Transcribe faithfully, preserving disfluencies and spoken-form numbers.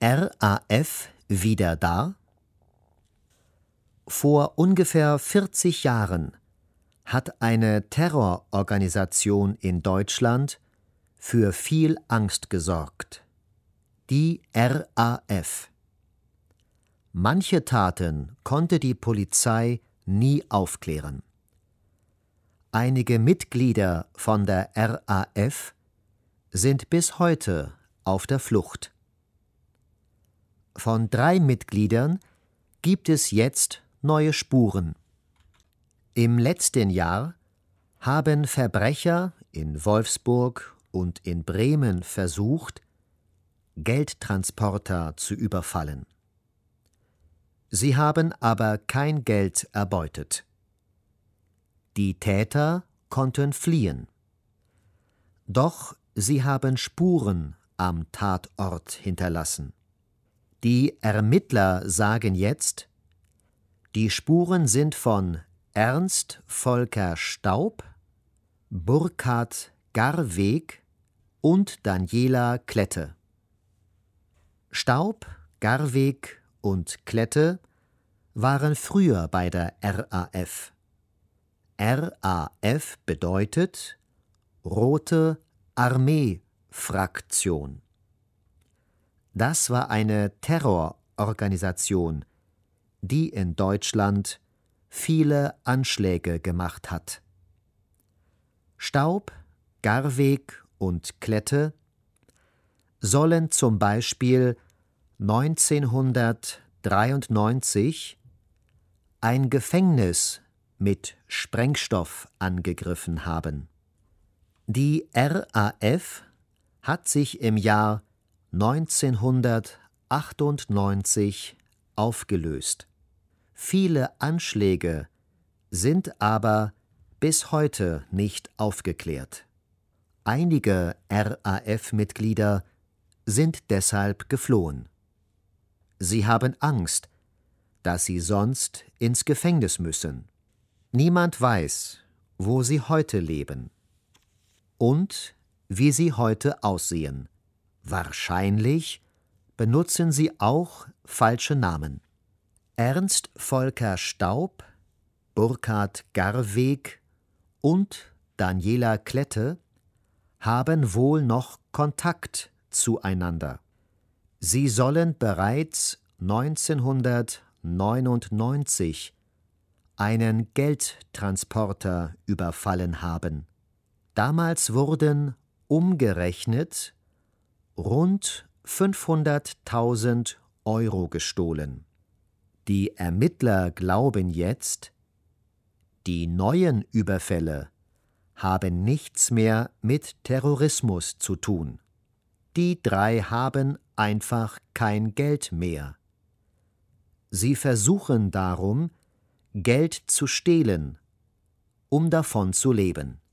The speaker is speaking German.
R A F wieder da? Vor ungefähr vierzig Jahren hat eine Terrororganisation in Deutschland für viel Angst gesorgt. Die R A F. Manche Taten konnte die Polizei nie aufklären. Einige Mitglieder von der R A F sind bis heute auf der Flucht. Von drei Mitgliedern gibt es jetzt neue Spuren. Im letzten Jahr haben Verbrecher in Wolfsburg und in Bremen versucht, Geldtransporter zu überfallen. Sie haben aber kein Geld erbeutet. Die Täter konnten fliehen. Doch sie haben Spuren am Tatort hinterlassen. Die Ermittler sagen jetzt, die Spuren sind von Ernst Volker Staub, Burkhard Garweg und Daniela Klette. Staub, Garweg und Klette waren früher bei der R A F. R A F bedeutet Rote Armee-Fraktion. Das war eine Terrororganisation, die in Deutschland viele Anschläge gemacht hat. Staub, Garweg und Klette sollen zum Beispiel neunzehnhundertdreiundneunzig ein Gefängnis mit Sprengstoff angegriffen haben. Die R A F hat sich im Jahr neunzehnhundertachtundneunzig aufgelöst. Viele Anschläge sind aber bis heute nicht aufgeklärt. Einige R A F-Mitglieder sind deshalb geflohen. Sie haben Angst, dass sie sonst ins Gefängnis müssen. Niemand weiß, wo sie heute leben und wie sie heute aussehen. Wahrscheinlich benutzen sie auch falsche Namen. Ernst Volker Staub, Burkhard Garweg und Daniela Klette haben wohl noch Kontakt zueinander. Sie sollen bereits neunzehnhundertneunundneunzig einen Geldtransporter überfallen haben. Damals wurden umgerechnet rund fünfhunderttausend Euro gestohlen. Die Ermittler glauben jetzt, die neuen Überfälle haben nichts mehr mit Terrorismus zu tun. Die drei haben einfach kein Geld mehr. Sie versuchen darum, Geld zu stehlen, um davon zu leben.